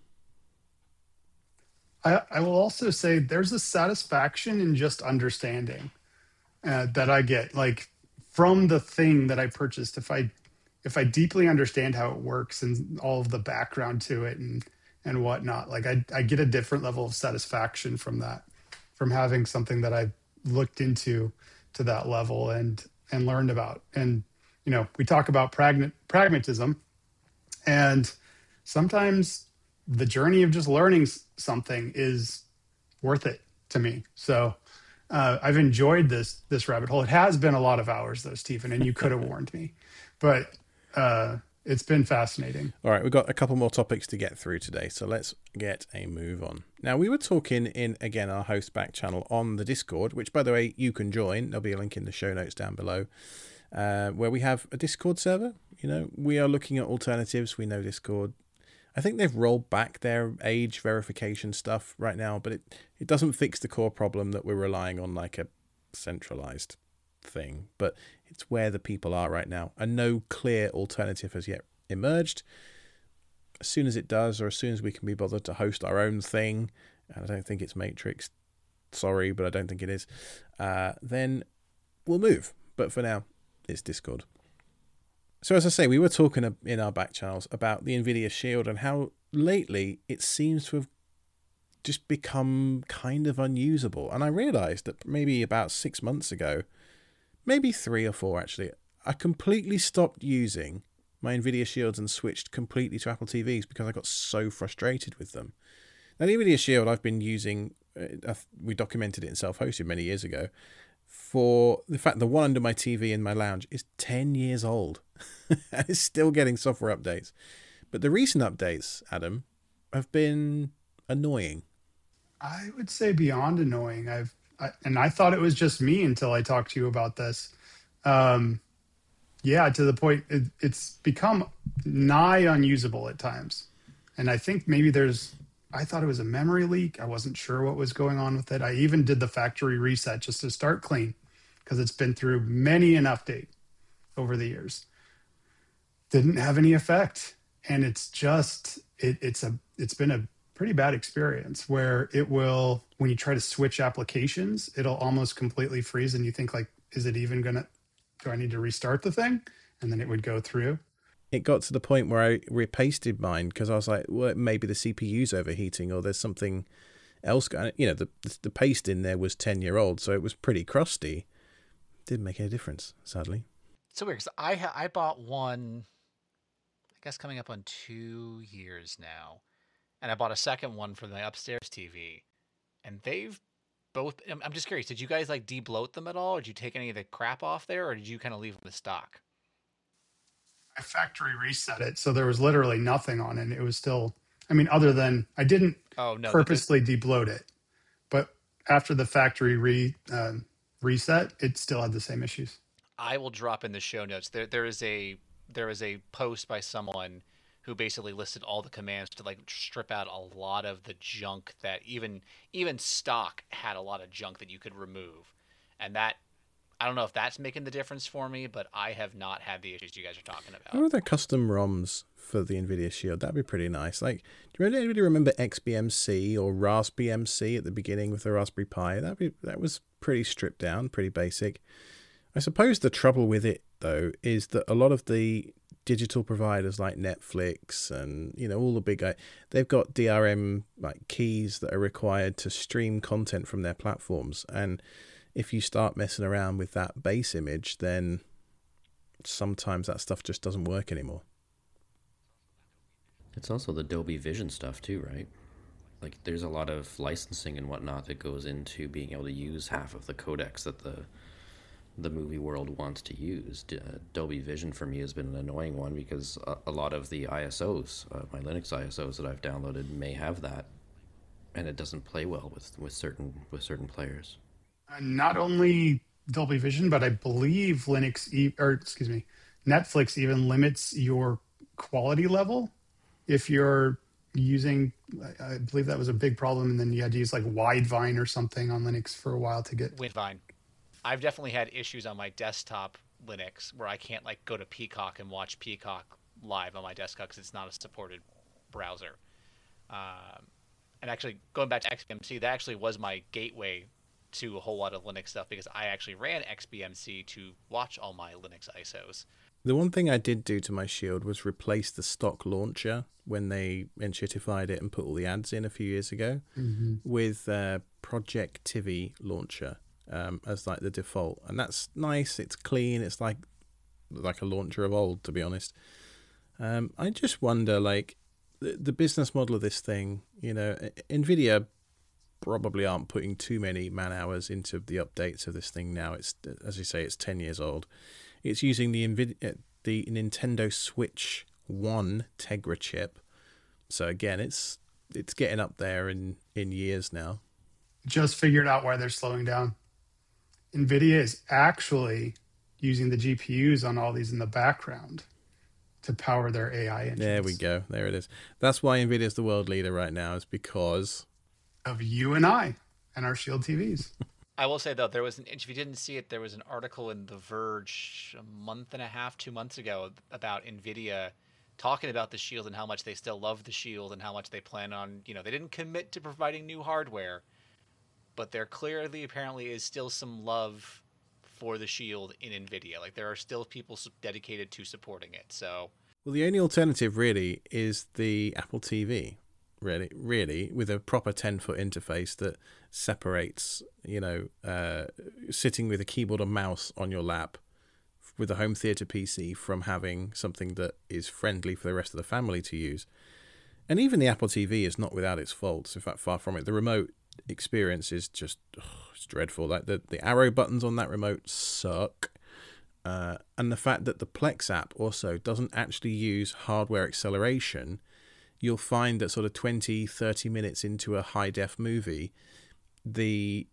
I, I will also say there's a satisfaction in just understanding uh, that I get, like, from the thing that I purchased. If I if I deeply understand how it works and all of the background to it and and whatnot, like I I get a different level of satisfaction from that, from having something that I've looked into to that level and and learned about. And you know, we talk about pragma- pragmatism, and sometimes the journey of just learning s- something is worth it to me. So uh, I've enjoyed this this rabbit hole. It has been a lot of hours though, Stephen, and you could have warned me, but uh, it's been fascinating. All right, we've got a couple more topics to get through today, so let's get a move on. Now, we were talking in, again, our host back channel on the Discord, which, by the way, you can join. There'll be a link in the show notes down below, uh, where we have a Discord server. You know, we are looking at alternatives. We know Discord. I think they've rolled back their age verification stuff right now, but it, it doesn't fix the core problem that we're relying on, like a centralized thing. But it's where the people are right now, and no clear alternative has yet emerged. As soon as it does, or as soon as we can be bothered to host our own thing, and I don't think it's Matrix, sorry, but I don't think it is, uh, then we'll move. But for now, it's Discord. So as I say, we were talking in our back channels about the NVIDIA Shield and how lately it seems to have just become kind of unusable. And I realized that maybe about six months ago, maybe three or four actually, I completely stopped using my NVIDIA Shields and switched completely to Apple T Vs because I got so frustrated with them. Now, the NVIDIA Shield I've been using, uh, we documented it in self-hosted many years ago, for the fact the one under my T V in my lounge is ten years old and it's still getting software updates. But the recent updates, Adam, have been annoying. I would say beyond annoying. I've I, and I thought it was just me until I talked to you about this. Um, yeah, to the point it, it's become nigh unusable at times. And I think maybe there's, I thought it was a memory leak. I wasn't sure what was going on with it. I even did the factory reset just to start clean because it's been through many an update over the years. Didn't have any effect. And it's just, it, it's a, it's been a pretty bad experience where it will, when you try to switch applications, it'll almost completely freeze. And you think like, is it even going to, do I need to restart the thing? And then it would go through. It got to the point where I repasted mine because I was like, well, maybe the C P U's overheating or there's something else going. You know, the the paste in there was ten year old, so it was pretty crusty. Didn't make any difference, sadly. It's so weird because I ha- I bought one, I guess coming up on two years now, and I bought a second one for the upstairs T V, and they've both. I'm just curious, did you guys like de-bloat them at all, or did you take any of the crap off there, or did you kind of leave them the stock? I factory reset it, so there was literally nothing on it. It was still, I mean, other than I didn't oh, no, purposely de-bloat it, but after the factory re uh, reset, it still had the same issues. I will drop in the show notes. There, there is a there is a post by someone who basically listed all the commands to like strip out a lot of the junk that even even stock had a lot of junk that you could remove, and that. I don't know if that's making the difference for me, but I have not had the issues you guys are talking about. What are there custom ROMs for the NVIDIA Shield? That'd be pretty nice. Like, do you anybody remember X B M C or Raspberry M C at the beginning with the Raspberry Pi? That'd be, that was pretty stripped down, pretty basic. I suppose the trouble with it, though, is that a lot of the digital providers like Netflix and, you know, all the big guys, they've got D R M like keys that are required to stream content from their platforms. And if you start messing around with that base image, then sometimes that stuff just doesn't work anymore. It's also the Dolby Vision stuff too, right? Like there's a lot of licensing and whatnot that goes into being able to use half of the codecs that the the movie world wants to use. Uh, Dolby Vision for me has been an annoying one because a, a lot of the I S Os, uh, my Linux I S Os that I've downloaded may have that, and it doesn't play well with, with certain with certain players. Not only Dolby Vision, but I believe Linux, e- or excuse me, Netflix even limits your quality level if you're using. I believe that was a big problem, and then you had to use like Widevine or something on Linux for a while to get. Widevine. I've definitely had issues on my desktop Linux where I can't like go to Peacock and watch Peacock live on my desktop because it's not a supported browser. Um, and actually, going back to X B M C, that actually was my gateway to a whole lot of Linux stuff because I actually ran X B M C to watch all my Linux I S Os. The one thing I did do to my Shield was replace the stock launcher when they enshittified it and put all the ads in a few years ago mm-hmm. with uh, Projectivity launcher um, as like the default, and that's nice. It's clean. It's like like a launcher of old, to be honest. Um, I just wonder, like the, the business model of this thing. You know, NVIDIA probably aren't putting too many man hours into the updates of this thing now. It's, as you say, it's ten years old. It's using the NVIDIA, the Nintendo Switch One Tegra chip. So again, it's it's getting up there in, in years now. Just figured out why they're slowing down. NVIDIA is actually using the G P Us on all these in the background to power their A I engines. There we go. There it is. That's why NVIDIA is the world leader right now, is because of you and I and our Shield T Vs. I will say, though, there was an, if you didn't see it, there was an article in The Verge a month and a half, two months ago about NVIDIA talking about the Shield and how much they still love the Shield and how much they plan on, you know, they didn't commit to providing new hardware, but there clearly apparently is still some love for the Shield in NVIDIA. Like there are still people dedicated to supporting it. So, well, the only alternative really is the Apple T V. Really, really, with a proper ten-foot interface that separates, you know, uh, sitting with a keyboard and mouse on your lap with a home theater P C from having something that is friendly for the rest of the family to use. And even the Apple T V is not without its faults. In fact, far from it. The remote experience is just oh, it's dreadful. Like the, the arrow buttons on that remote suck. Uh, and the fact that the Plex app also doesn't actually use hardware acceleration. You'll find that sort of twenty, thirty minutes into a high-def movie, the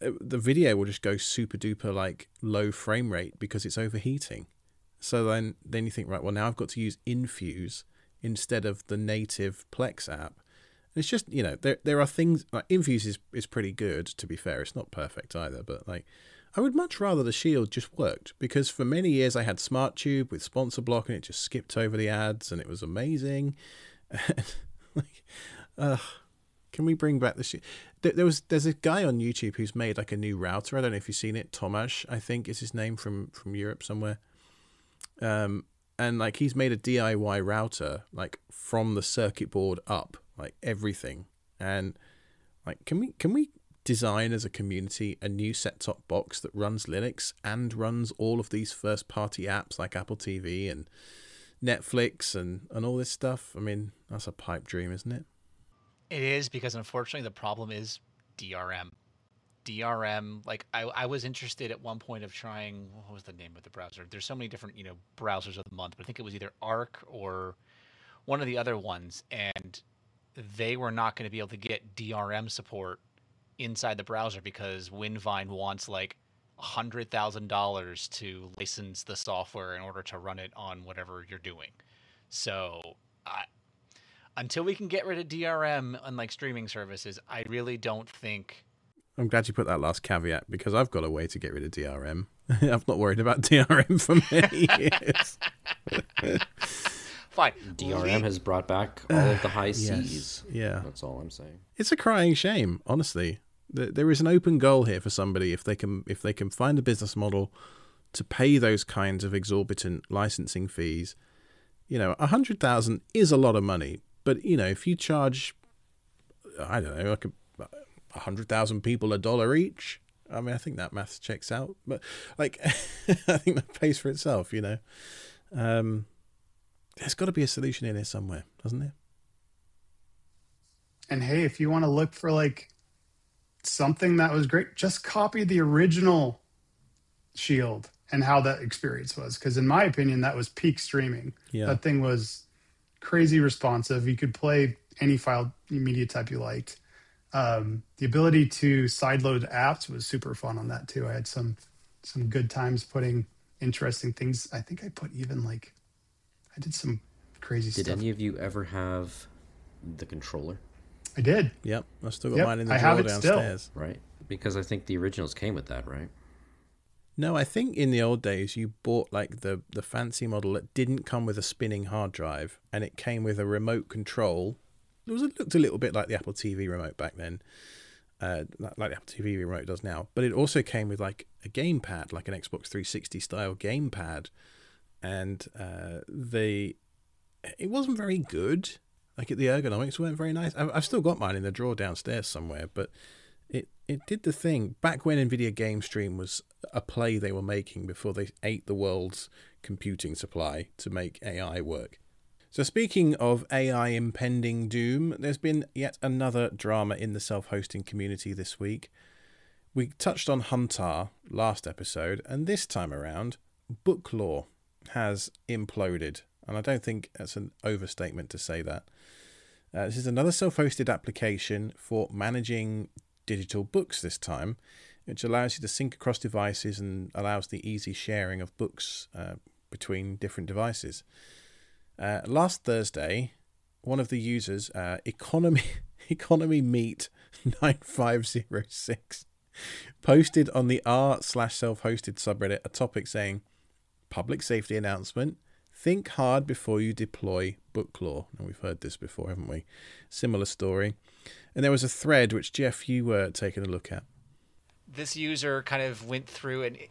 the video will just go super duper like low frame rate because it's overheating. So then, then you think, right, well, now I've got to use Infuse instead of the native Plex app. And it's just, you know, there there are things like Infuse is, is pretty good, to be fair. It's not perfect either, but like I would much rather the Shield just worked, because for many years I had SmartTube with Sponsor Block and it just skipped over the ads and it was amazing. like, uh, can we bring back the Shield? There, there was there's a guy on YouTube who's made like a new router. I don't know if you've seen it. Tomasz, I think is his name, from from Europe somewhere. Um, and like he's made a D I Y router, like from the circuit board up, like everything. And like, can we can we design as a community a new set-top box that runs Linux and runs all of these first-party apps like Apple T V and Netflix and and all this stuff? I mean, that's a pipe dream, isn't it? It is, because unfortunately the problem is D R M. D R M, like I, I was interested at one point of trying, what was the name of the browser? There's so many different, you know, browsers of the month, but I think it was either Arc or one of the other ones, and they were not going to be able to get D R M support inside the browser because Winvine wants like one hundred thousand dollars to license the software in order to run it on whatever you're doing. So I, until we can get rid of D R M on like streaming services, I really don't think... I'm glad you put that last caveat, because I've got a way to get rid of D R M. I've not worried about D R M for many years. Fine. D R M Le- has brought back all of the high Yes. C's. Yeah. That's all I'm saying. It's a crying shame, honestly. There is an open goal here for somebody if they can if they can find a business model to pay those kinds of exorbitant licensing fees. You know, a hundred thousand is a lot of money, but you know, if you charge, I don't know, like a a hundred thousand people a dollar each, I mean, I think that maths checks out. But like, I think that pays for itself. You know, um, there's got to be a solution in here somewhere, doesn't there? And hey, if you want to look for like something that was great, just copy the original Shield and how that experience was. Because in my opinion, that was peak streaming. Yeah. That thing was crazy responsive. You could play any file media type you liked. Um, the ability to sideload apps was super fun on that too. I had some some good times putting interesting things. I think I put even like I did some crazy Did stuff. any of you ever have the controller? I did. Yep, I've still got Yep, mine in the I drawer have it still. downstairs. Right? Because I think the originals came with that, right? No, I think in the old days you bought like the, the fancy model that didn't come with a spinning hard drive, and it came with a remote control. It was it looked a little bit like the Apple T V remote back then, uh, like the Apple T V remote does now. But it also came with like a gamepad, like an Xbox three sixty style gamepad, and uh, the it wasn't very good. Like the ergonomics weren't very nice. I've, I've still got mine in the drawer downstairs somewhere, but it it did the thing back when Nvidia Game Stream was a play they were making before they ate the world's computing supply to make A I work. So speaking of A I impending doom, there's been yet another drama in the self-hosting community this week. We touched on Hunter last episode, and this time around, Booklaw has imploded. And I don't think that's an overstatement to say that. Uh, this is another self-hosted application for managing digital books this time, which allows you to sync across devices and allows the easy sharing of books uh, between different devices. Uh, last Thursday, one of the users, uh, Economy Economy Meat nine five zero six, posted on the r slash self-hosted subreddit a topic saying, "Public safety announcement. Think hard before you deploy Booklaw." And we've heard this before, haven't we? Similar story. And there was a thread which, Jeff, you were taking a look at. This user kind of went through, and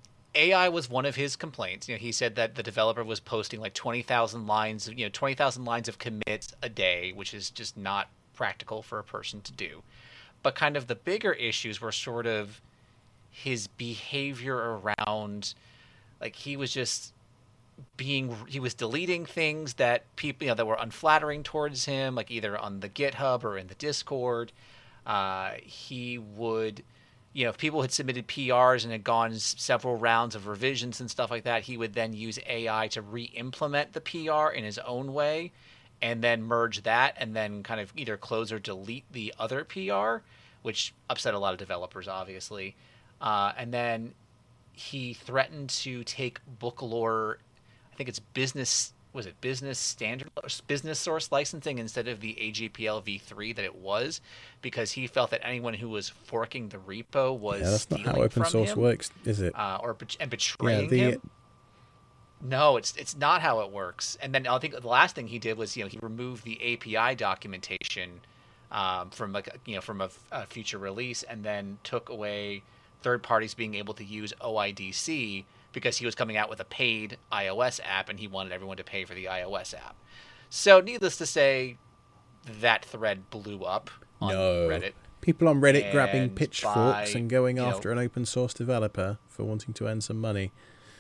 A I was one of his complaints. You know, he said that the developer was posting like twenty thousand lines, you know, twenty thousand lines of commits a day, which is just not practical for a person to do. But kind of the bigger issues were sort of his behavior around, like he was just being, he was deleting things that people, you know, that were unflattering towards him, like either on the GitHub or in the Discord. Uh, he would, you know, if people had submitted P Rs and had gone several rounds of revisions and stuff like that, he would then use A I to re-implement the P R in his own way and then merge that and then kind of either close or delete the other P R, which upset a lot of developers, obviously. Uh, and then he threatened to take Booklore, I think it's business, was it business standard, business source licensing instead of the A G P L v three that it was, because he felt that anyone who was forking the repo was yeah, that's stealing not how open from source him, works, is it? Uh, or and betraying yeah, the, him. No, it's it's not how it works. And then I think the last thing he did was, you know, he removed the A P I documentation um, from like you know from a, a future release, and then took away third parties being able to use O I D C because he was coming out with a paid iOS app and he wanted everyone to pay for the iOS app. So needless to say, that thread blew up on no. Reddit. People on Reddit and grabbing pitchforks by, and going you know, after an open source developer for wanting to earn some money.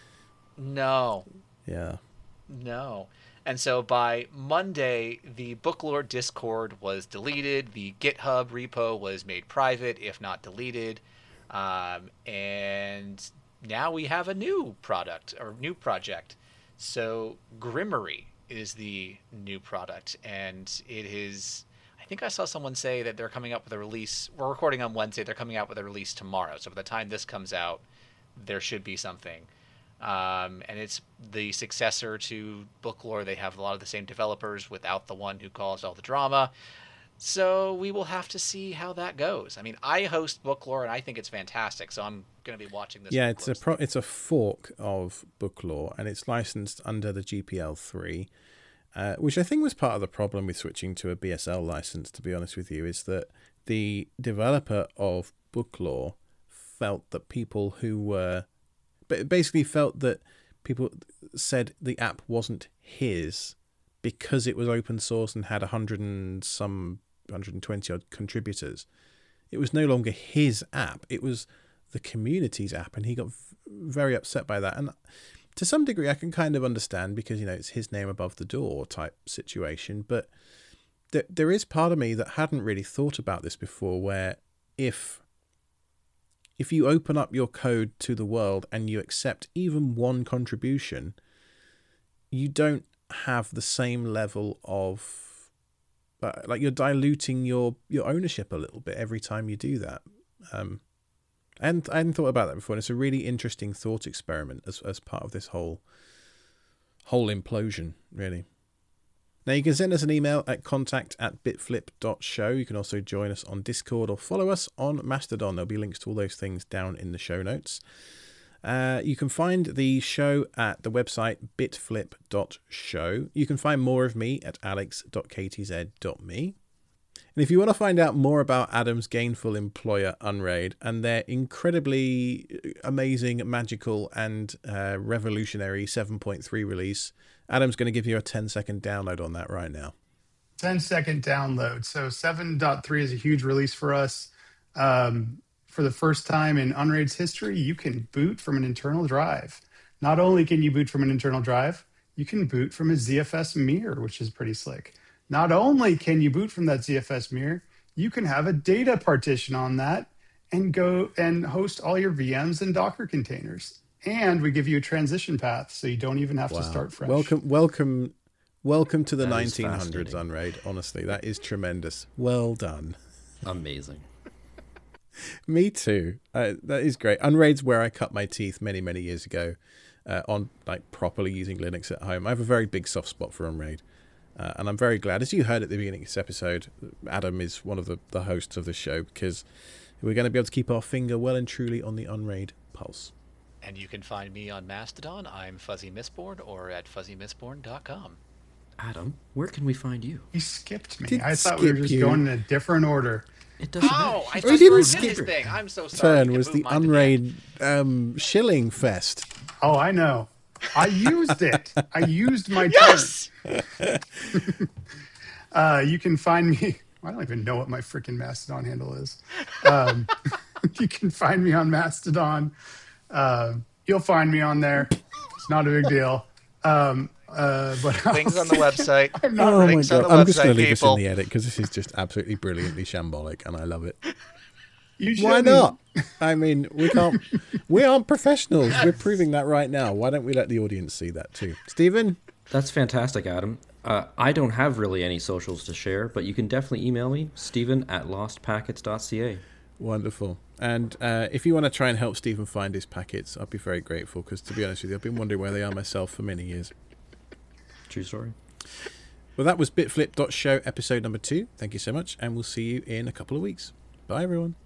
No. Yeah. No. And so by Monday, the Booklore Discord was deleted. The GitHub repo was made private, if not deleted. Um, and now we have a new product or new project. So Grimory is the new product, and it is, I think I saw someone say that they're coming up with a release. We're recording on Wednesday. They're coming out with a release tomorrow. So by the time this comes out, there should be something. Um, and it's the successor to Booklore. They have a lot of the same developers without the one who caused all the drama. So we will have to see how that goes. I mean, I host Booklore, and I think it's fantastic. So I'm going to be watching this. Yeah, it's a pro- it's a fork of Booklore, and it's licensed under the G P L three, uh, which I think was part of the problem with switching to a B S L license, to be honest with you, is that the developer of Booklore felt that people who were... But basically felt that people said the app wasn't his because it was open source and had a hundred and some, one hundred twenty odd contributors. It was no longer his app. It was the community's app, and he got very upset by that. And to some degree, I can kind of understand because, you know, it's his name above the door type situation. But there, there is part of me that hadn't really thought about this before, where if... If you open up your code to the world and you accept even one contribution, you don't have the same level of... Uh, like, you're diluting your, your ownership a little bit every time you do that. Um, and I hadn't thought about that before. And it's a really interesting thought experiment as as part of this whole whole implosion, really. Now, you can send us an email at contact at bitflip dot show. You can also join us on Discord or follow us on Mastodon. There'll be links to all those things down in the show notes. Uh, you can find the show at the website bitflip dot show. You can find more of me at alex dot k t z dot me. And if you want to find out more about Adam's gainful employer Unraid and their incredibly amazing, magical and uh, revolutionary seven point three release, Adam's going to give you a ten second download on that right now. ten second download. So seven point three is a huge release for us. Um, for the first time in Unraid's history, you can boot from an internal drive. Not only can you boot from an internal drive, you can boot from a Z F S mirror, which is pretty slick. Not only can you boot from that Z F S mirror, you can have a data partition on that and go and host all your V Ms and Docker containers. And we give you a transition path, so you don't even have wow. to start fresh. Welcome, welcome, welcome to the that nineteen hundreds, Unraid. Honestly, that is tremendous. Well done. Amazing. Me too. Uh, that is great. Unraid's where I cut my teeth many, many years ago uh, on like properly using Linux at home. I have a very big soft spot for Unraid. Uh, and I'm very glad, as you heard at the beginning of this episode, Adam is one of the, the hosts of the show because we're going to be able to keep our finger well and truly on the Unraid pulse. And you can find me on Mastodon. I'm Fuzzy Mistborn or at fuzzy mistborn dot com. Adam, where can we find you? He skipped me. Did I thought we were just you. going in a different order. It doesn't Oh, I matter. thought didn't you were skip his it. thing. I'm so sorry. Turn You was can the move mine to the Unraid um, shilling fest. Oh, I know. I used it. I used my Yes! turn. uh, you can find me. I don't even know what my freaking Mastodon handle is. Um, you can find me on Mastodon. Uh, you'll find me on there. It's not a big deal. Um, uh, but Links on the website. I'm not Oh my links on god! the I'm just going to website, leave this in people. the edit because this is just absolutely brilliantly shambolic, and I love it. You Why shouldn't. not? I mean, we can't. We aren't professionals. We're proving that right now. Why don't we let the audience see that too, Stephen? That's fantastic, Adam. Uh, I don't have really any socials to share, but you can definitely email me, Stephen at lost packets dot c a. Wonderful. And uh, if you want to try and help Stephen find his packets, I'd be very grateful, because to be honest with you, I've been wondering where they are myself for many years. True story. Well, that was bitflip dot show episode number two. Thank you so much, and we'll see you in a couple of weeks. Bye, everyone.